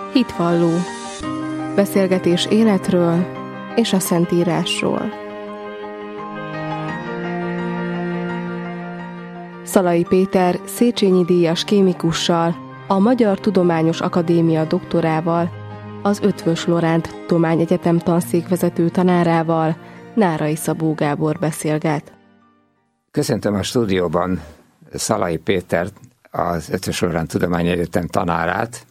Hitvalló. Beszélgetés életről és a Szentírásról. Szalai Péter Széchenyi díjas kémikussal, a Magyar Tudományos Akadémia doktorával, az Eötvös Loránd Tudományegyetem tanszékvezető tanárával, Nárai Szabó Gábor beszélget. Köszöntöm a stúdióban Szalai Pétert, az Eötvös Loránd Tudományegyetem tanárát,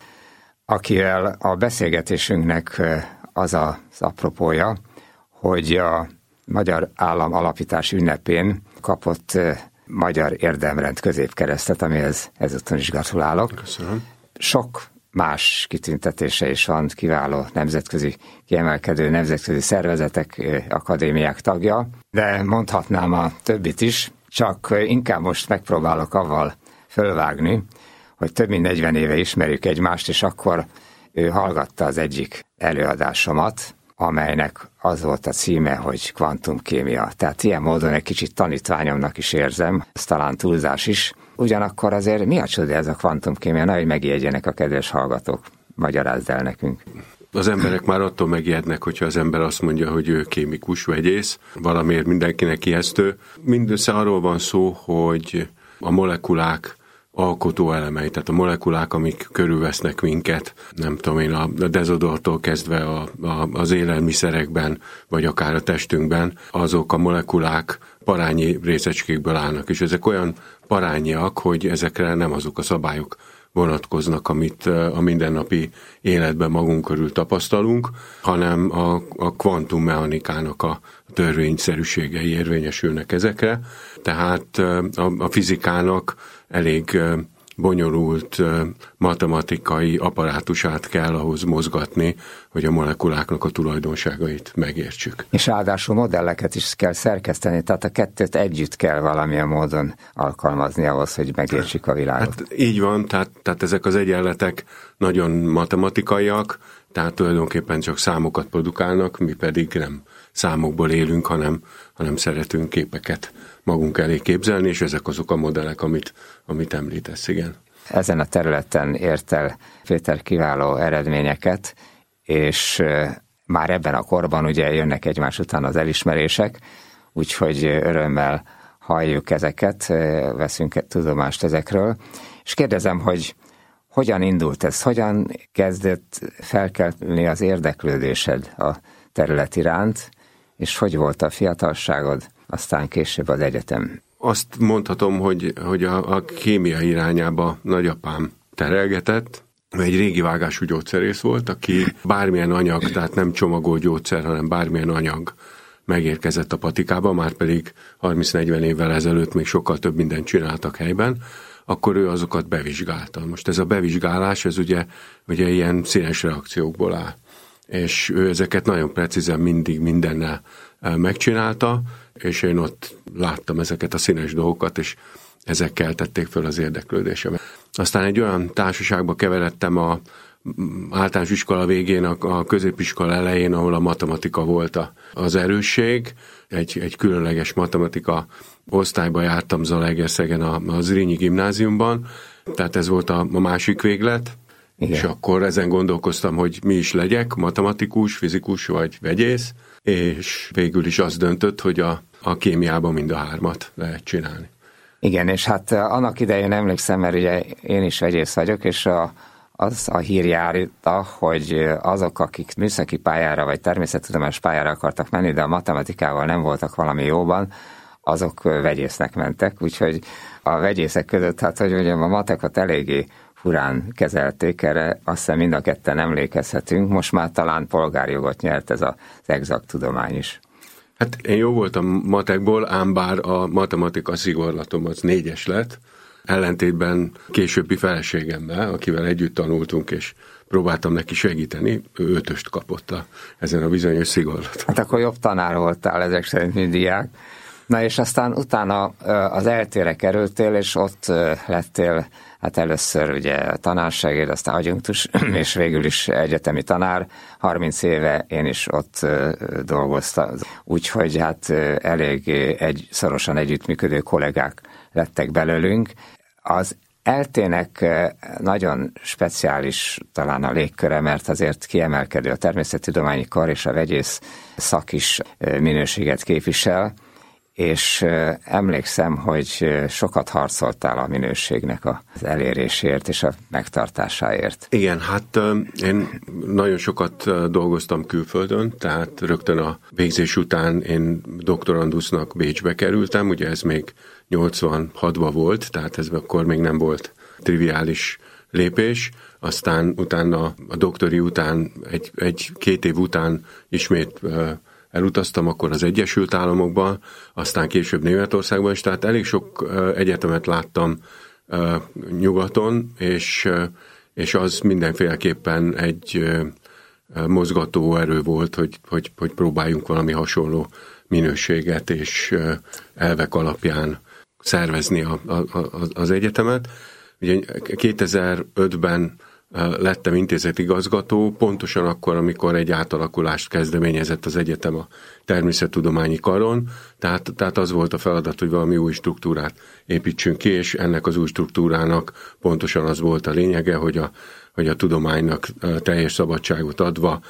akivel a beszélgetésünknek az az apropója, hogy a Magyar Állam alapítás ünnepén kapott Magyar Érdemrend középkeresztet, amihez ezúton is gratulálok. Köszönöm. Sok más kitüntetése is van, kiváló nemzetközi, kiemelkedő nemzetközi szervezetek, akadémiák tagja, de mondhatnám a többit is, csak inkább most megpróbálok avval fölvágni, hogy több mint 40 éve ismerjük egymást, és akkor ő hallgatta az egyik előadásomat, amelynek az volt a címe, hogy kvantumkémia. Tehát ilyen módon egy kicsit tanítványomnak is érzem, ez talán túlzás is. Ugyanakkor azért mi a csoda ez a kvantumkémia? Na, hogy megijedjenek a kedves hallgatók. Magyarázd el nekünk. Az emberek már attól megijednek, hogyha az ember azt mondja, hogy ő kémikus, vegyész, valamiért mindenkinek ijesztő. Mindössze arról van szó, hogy a molekulák alkotó elemei, tehát a molekulák, amik körülvesznek minket, nem tudom én, a dezodortól kezdve az élelmiszerekben, vagy akár a testünkben, azok a molekulák parányi részecskékből állnak, és ezek olyan parányiak, hogy ezekre nem azok a szabályok vonatkoznak, amit a mindennapi életben magunk körül tapasztalunk, hanem a kvantummechanikának a törvényszerűségei érvényesülnek ezekre. Tehát a fizikának elég bonyolult matematikai apparátusát kell ahhoz mozgatni, hogy a molekuláknak a tulajdonságait megértsük. És ráadásul modelleket is kell szerkeszteni, tehát a kettőt együtt kell valamilyen módon alkalmazni ahhoz, hogy megértsük a világot. Hát így van, tehát ezek az egyenletek nagyon matematikaiak, tehát tulajdonképpen csak számokat produkálnak, mi pedig nem számokból élünk, hanem szeretünk képeket magunk elé képzelni, és ezek azok a modellek, amit említesz, igen. Ezen a területen ért el Péter kiváló eredményeket, és már ebben a korban ugye jönnek egymás után az elismerések, úgyhogy örömmel halljuk ezeket, veszünk tudomást ezekről, és kérdezem, hogy hogyan indult ez, hogyan kezdett felkelteni az érdeklődésed a terület iránt, és hogy volt a fiatalságod, aztán később az egyetem? Azt mondhatom, hogy a kémia irányába nagyapám terelgetett. Egy régi vágású gyógyszerész volt, aki bármilyen anyag, tehát nem csomagolt gyógyszer, hanem bármilyen anyag megérkezett a patikába, már pedig 30-40 évvel ezelőtt még sokkal több mindent csináltak helyben, akkor ő azokat bevizsgálta. Most ez a bevizsgálás, ez ugye ilyen színes reakciókból áll. És ő ezeket nagyon precízen mindig mindennel megcsinálta, és én ott láttam ezeket a színes dolgokat, és ezek keltették föl az érdeklődésemet. Aztán egy olyan társaságba keveredtem a általános iskola végén, a középiskola elején, ahol a matematika volt az erősség. Egy különleges matematika osztályba jártam Zalaegerszegen a Zrínyi gimnáziumban, tehát ez volt a másik véglet. Igen. És akkor ezen gondolkoztam, hogy mi is legyek, matematikus, fizikus vagy vegyész, és végül is az döntött, hogy a kémiában mind a hármat lehet csinálni. Igen, és hát annak idején emlékszem, mert ugye én is vegyész vagyok, és az a hír járta, hogy azok, akik műszaki pályára vagy természettudományos pályára akartak menni, de a matematikával nem voltak valami jóban, azok vegyésznek mentek, úgyhogy a vegyészek között, hát hogy ugye a matekot eléggé furán kezelték, erre azt hiszem mind a ketten emlékezhetünk, most már talán polgárjogot nyert ez az exakt tudomány is. Hát én jó voltam matekból, ám bár a matematika szigorlatom az 4-es lett, ellentétben későbbi feleségemmel, akivel együtt tanultunk, és próbáltam neki segíteni, ő 5-öst kapott ezen a bizonyos szigorlaton. Hát akkor jobb tanár voltál ezek szerint, mint diák. Na és aztán utána az ELTE-re kerültél, és ott lettél hát először ugye tanárságért, aztán adjunktus, és végül is egyetemi tanár. 30 éve én is ott dolgoztam. Úgyhogy hát elég szorosan együttműködő kollégák lettek belőlünk. Az ELTE-nek nagyon speciális talán a légköre, mert azért kiemelkedő a természettudományi kar és a vegyész szak is minőséget képvisel, és emlékszem, hogy sokat harcoltál a minőségnek az elérésért és a megtartásáért. Igen, hát én nagyon sokat dolgoztam külföldön, tehát rögtön a végzés után én doktorandusznak Bécsbe kerültem, ugye ez még 86-ban volt, tehát ez akkor még nem volt triviális lépés, aztán utána a doktori után, egy-két év után ismét elutaztam akkor az Egyesült Államokban, aztán később Németországban is, tehát elég sok egyetemet láttam nyugaton, és az mindenféleképpen egy mozgató erő volt, hogy próbáljunk valami hasonló minőséget és elvek alapján szervezni az egyetemet. Ugye 2005-ben lettem intézetigazgató, pontosan akkor, amikor egy átalakulást kezdeményezett az egyetem a természettudományi karon, tehát az volt a feladat, hogy valami új struktúrát építsünk ki, és ennek az új struktúrának pontosan az volt a lényege, hogy a tudománynak teljes szabadságot adva,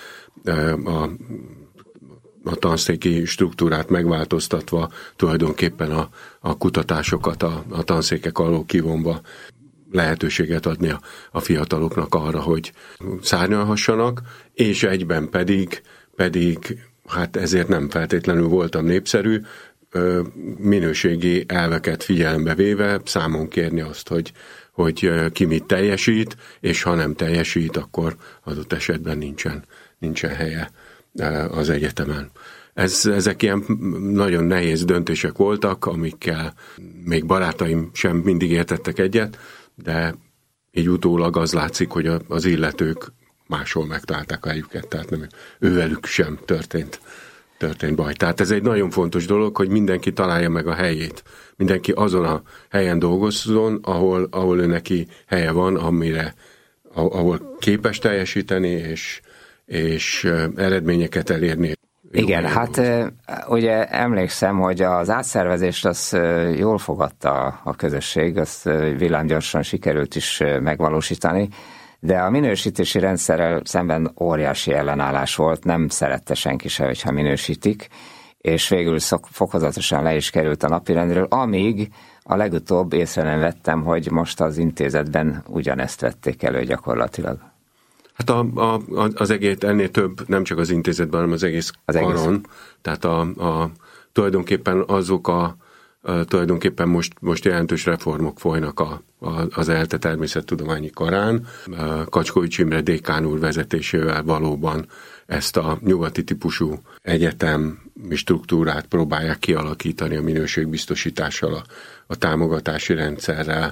a tanszéki struktúrát megváltoztatva, tulajdonképpen a kutatásokat a tanszékek alól kivonva lehetőséget adni a fiataloknak arra, hogy szárnyalhassanak, és egyben pedig hát ezért nem feltétlenül voltam népszerű, minőségi elveket figyelembe véve számon kérni azt, hogy ki mit teljesít, és ha nem teljesít, akkor adott esetben nincsen helye az egyetemen. Ezek ilyen nagyon nehéz döntések voltak, amikkel még barátaim sem mindig értettek egyet, de így utólag az látszik, hogy az illetők máshol megtalálták a helyüket, tehát nem ővelük sem történt baj. Tehát ez egy nagyon fontos dolog, hogy mindenki találja meg a helyét. Mindenki azon a helyen dolgozzon, ahol ő neki helye van, ahol képes teljesíteni, és eredményeket elérni. Igen, hát ugye emlékszem, hogy az átszervezést az jól fogadta a közösség, azt villámgyorsan sikerült is megvalósítani, de a minősítési rendszerrel szemben óriási ellenállás volt, nem szerette senki se, hogyha minősítik, és végül fokozatosan le is került a napirendről, amíg a legutóbb észre nem vettem, hogy most az intézetben ugyanezt vették elő gyakorlatilag. Hát az egész ennél több, nem csak az intézetben, hanem az egész karon. Tehát tulajdonképpen tulajdonképpen most jelentős reformok folynak az ELTE természettudományi karán. Kacskovics Imre dékán úr vezetésével valóban ezt a nyugati típusú egyetemi struktúrát próbálják kialakítani a minőségbiztosítással, a támogatási rendszerrel,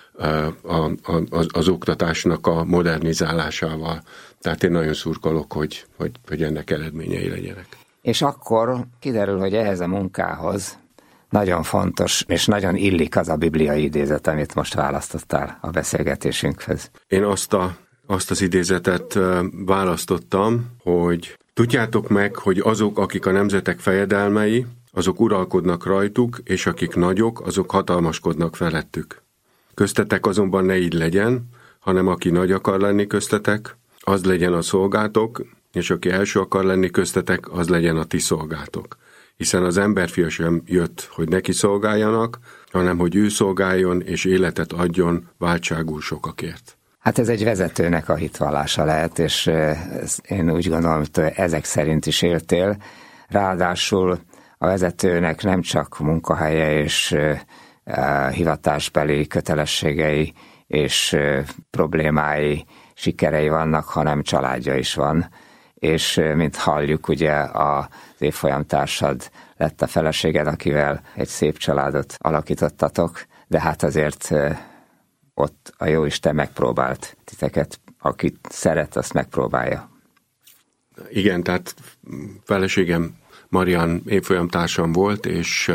az oktatásnak a modernizálásával. Tehát én nagyon szurkolok, hogy ennek eredményei legyenek. És akkor kiderül, hogy ehhez a munkához nagyon fontos, és nagyon illik az a bibliai idézet, amit most választottál a beszélgetésünkhöz. Én azt az idézetet választottam, hogy tudjátok meg, hogy azok, akik a nemzetek fejedelmei, azok uralkodnak rajtuk, és akik nagyok, azok hatalmaskodnak felettük. Köztetek azonban ne így legyen, hanem aki nagy akar lenni köztetek, az legyen a szolgátok, és aki első akar lenni köztetek, az legyen a ti szolgátok. Hiszen az emberfia sem jött, hogy neki szolgáljanak, hanem hogy ő szolgáljon, és életet adjon váltságul sokakért. Hát ez egy vezetőnek a hitvallása lehet, és én úgy gondolom, hogy ezek szerint is éltél. Ráadásul a vezetőnek nem csak munkahelye és hivatásbeli kötelességei és problémái, sikerei vannak, hanem családja is van. És mint halljuk, ugye az évfolyamtársad lett a feleséged, akivel egy szép családot alakítottatok, de hát azért ott a Jóisten megpróbált titeket, akit szeret, azt megpróbálja. Igen, tehát feleségem Marian évfolyamtársam volt, és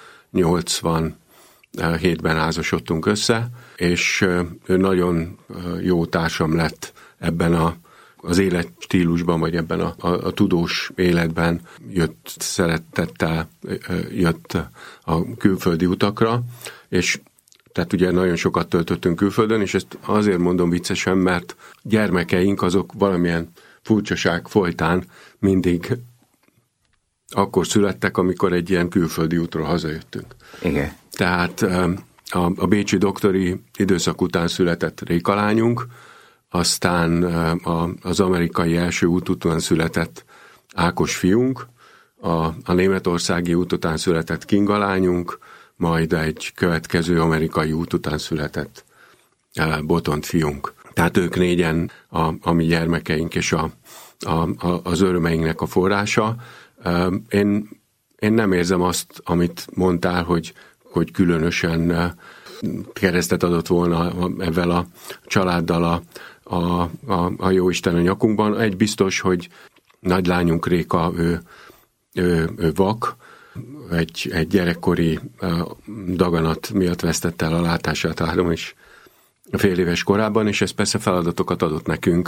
87-ben házasodtunk össze, és ő nagyon jó társam lett ebben az életstílusban, vagy ebben a tudós életben, szeretettel jött a külföldi utakra, és tehát ugye nagyon sokat töltöttünk külföldön, és ezt azért mondom viccesen, mert gyermekeink azok valamilyen furcsaság folytán mindig akkor születtek, amikor egy ilyen külföldi útról hazajöttünk. Igen. Tehát a bécsi doktori időszak után született Réka lányunk, aztán az amerikai első út után született Ákos fiunk, a németországi út után született Kinga lányunk, majd egy következő amerikai út után született Botont fiunk. Tehát ők négyen a mi gyermekeink és az örömeinknek a forrása. Én nem érzem azt, amit mondtál, hogy különösen keresztet adott volna ezzel a családdal a jóisten a nyakunkban. Egy biztos, hogy nagylányunk Réka, ő vak, egy gyerekkori daganat miatt vesztette el a látását 3,5 éves korában, és ez persze feladatokat adott nekünk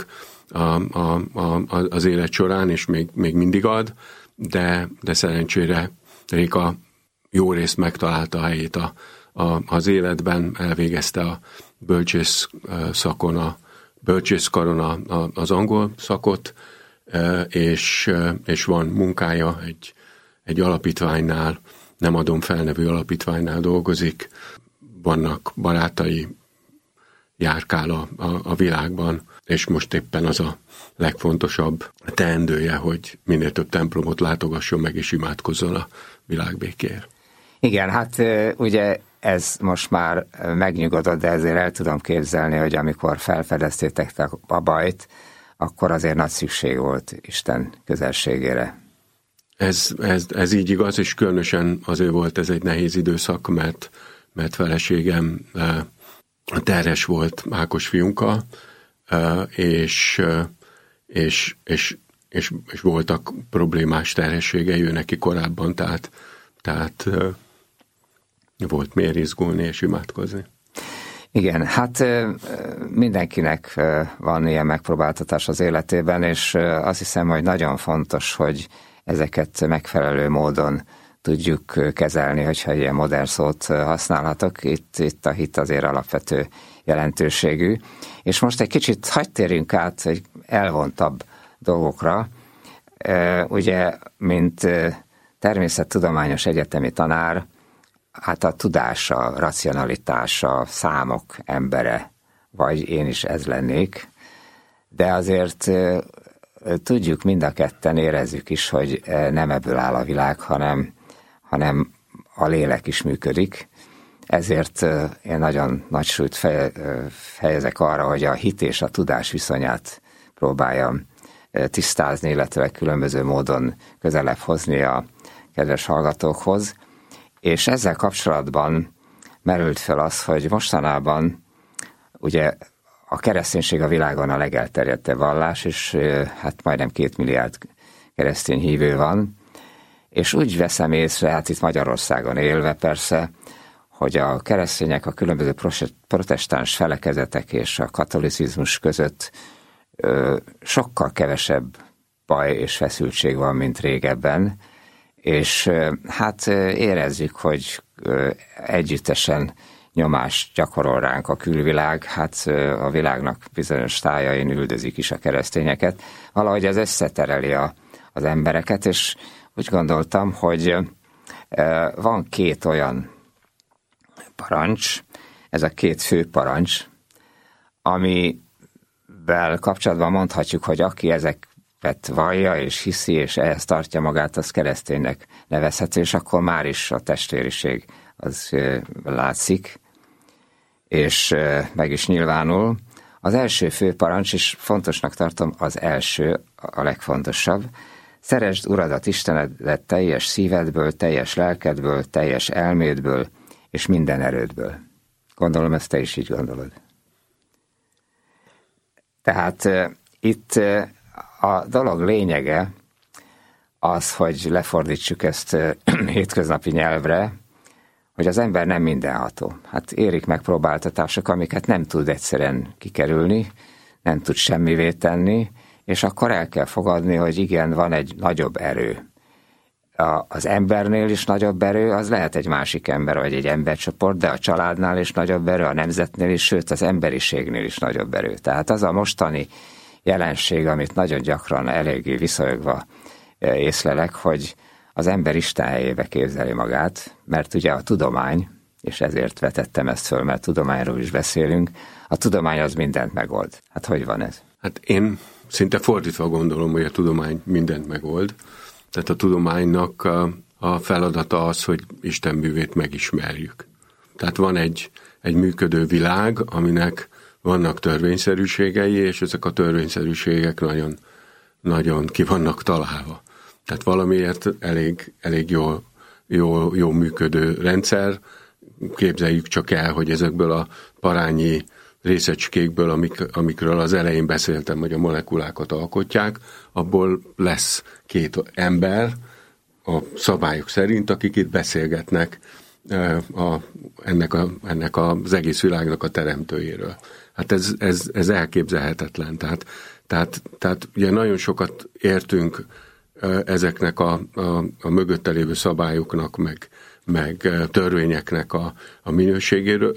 az élet során, és még mindig ad, de szerencsére Réka jó részt megtalálta a helyét az életben, elvégezte a bölcsész karon az angol szakot, és van munkája egy alapítványnál, Nem adom fel nevű alapítványnál dolgozik, vannak barátai, járkál a világban, és most éppen az a legfontosabb teendője, hogy minél több templomot látogasson meg és imádkozzon a világbékéért. Igen, hát ugye ez most már megnyugodott, de ezért el tudom képzelni, hogy amikor felfedeztétek a bajt, akkor azért nagy szükség volt Isten közelségére. Ez így igaz, és különösen azért volt ez egy nehéz időszak, mert feleségem terhes volt Ákos fiunkkal, és voltak problémás terhességei ő neki korábban, tehát volt miért izgulni és imádkozni. Igen, hát mindenkinek van ilyen megpróbáltatás az életében, és azt hiszem, hogy nagyon fontos, hogy ezeket megfelelő módon tudjuk kezelni, hogyha ilyen modern szót használhatok. Itt a hit azért alapvető jelentőségű. És most egy kicsit hadd térjünk át egy elvontabb dolgokra. Ugye, mint természettudományos egyetemi tanár, hát a tudása, racionalitása, számok embere, vagy én is ez lennék, de azért tudjuk mind a ketten, érezzük is, hogy nem ebből áll a világ, hanem a lélek is működik. Ezért én nagyon nagy súlyt fejezek arra, hogy a hit és a tudás viszonyát próbáljam tisztázni, illetve különböző módon közelebb hozni a kedves hallgatókhoz. És ezzel kapcsolatban merült fel az, hogy mostanában ugye a kereszténység a világon a legelterjedtebb vallás, és hát majdnem 2 milliárd keresztény hívő van, és úgy veszem észre, hát itt Magyarországon élve persze, hogy a keresztények a különböző protestáns felekezetek és a katolicizmus között sokkal kevesebb baj és feszültség van, mint régebben, és hát érezzük, hogy együttesen nyomást gyakorol ránk a külvilág, hát a világnak bizonyos tájain üldözik is a keresztényeket. Valahogy ez összetereli az embereket, és úgy gondoltam, hogy van 2 olyan parancs, ez a 2 fő parancs, amivel kapcsolatban mondhatjuk, hogy aki ezeket vallja és hiszi, és ehhez tartja magát, az kereszténynek nevezhető, és akkor már is a testvériség az látszik, és meg is nyilvánul. Az első fő parancs, és fontosnak tartom, az első, a legfontosabb: szeresd Uradat, Istenedet teljes szívedből, teljes lelkedből, teljes elmédből, és minden erődből. Gondolom, ezt te is így gondolod. Tehát itt a dolog lényege az, hogy lefordítsuk ezt hétköznapi nyelvre, hogy az ember nem mindenható. Hát érik megpróbáltatások, amiket nem tud egyszerűen kikerülni, nem tud semmivé tenni, és akkor el kell fogadni, hogy igen, van egy nagyobb erő. Az embernél is nagyobb erő, az lehet egy másik ember, vagy egy embercsoport, de a családnál is nagyobb erő, a nemzetnél is, sőt az emberiségnél is nagyobb erő. Tehát az a mostani jelenség, amit nagyon gyakran eléggé viszonyogva észlelek, hogy az ember Isten helyébe képzeli magát, mert ugye a tudomány, és ezért vetettem ezt föl, mert tudományról is beszélünk, a tudomány az mindent megold. Hát hogy van ez? Hát én szinte fordítva gondolom, hogy a tudomány mindent megold. Tehát a tudománynak a feladata az, hogy Isten művét megismerjük. Tehát van egy működő világ, aminek vannak törvényszerűségei, és ezek a törvényszerűségek nagyon, nagyon ki vannak találva. Tehát valamiért elég jó működő rendszer. Képzeljük csak el, hogy ezekből a parányi részecskékből, amikről az elején beszéltem, hogy a molekulákat alkotják, abból lesz 2 ember a szabályok szerint, akik itt beszélgetnek ennek az egész világnak a teremtőjéről. Hát ez elképzelhetetlen. Tehát ugye nagyon sokat értünk ezeknek a mögötte lévő szabályoknak, meg törvényeknek a minőségéről,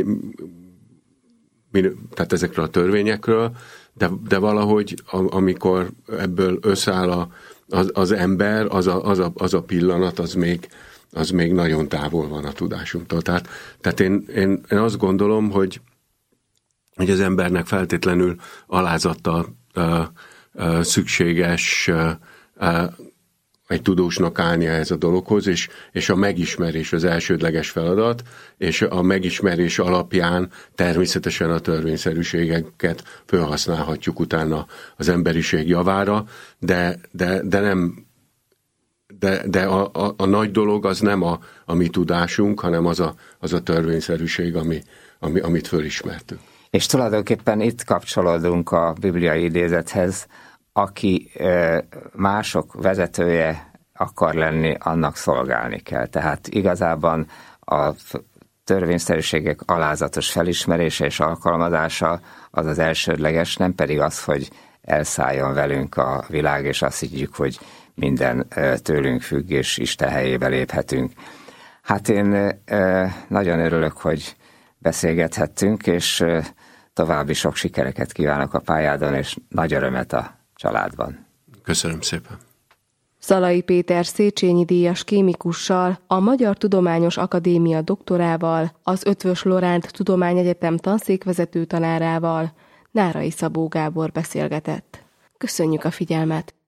tehát ezekről a törvényekről, de valahogy amikor ebből összeáll az ember, az a pillanat, az még nagyon távol van a tudásunktól. Tehát én azt gondolom, hogy az embernek feltétlenül alázattal szükséges egy tudósnak állnia ez a dologhoz, és a megismerés az elsődleges feladat, és a megismerés alapján természetesen a törvényszerűségeket felhasználhatjuk utána az emberiség javára, de a nagy dolog az nem a mi tudásunk, hanem az a törvényszerűség, amit fölismertünk. És tulajdonképpen itt kapcsolódunk a bibliai idézethez, aki mások vezetője akar lenni, annak szolgálni kell. Tehát igazában a törvényszerűségek alázatos felismerése és alkalmazása az az elsődleges, nem pedig az, hogy elszálljon velünk a világ, és azt higgyük, hogy minden tőlünk függ, és Isten helyébe léphetünk. Hát én nagyon örülök, hogy beszélgethettünk, és további sok sikereket kívánok a pályádon, és nagy örömet a családban. Köszönöm szépen. Szalai Péter Széchenyi díjas kémikussal, a Magyar Tudományos Akadémia doktorával, az Eötvös Loránd Tudományegyetem tanszékvezető tanárával, Nárai Szabó Gábor beszélgetett. Köszönjük a figyelmet!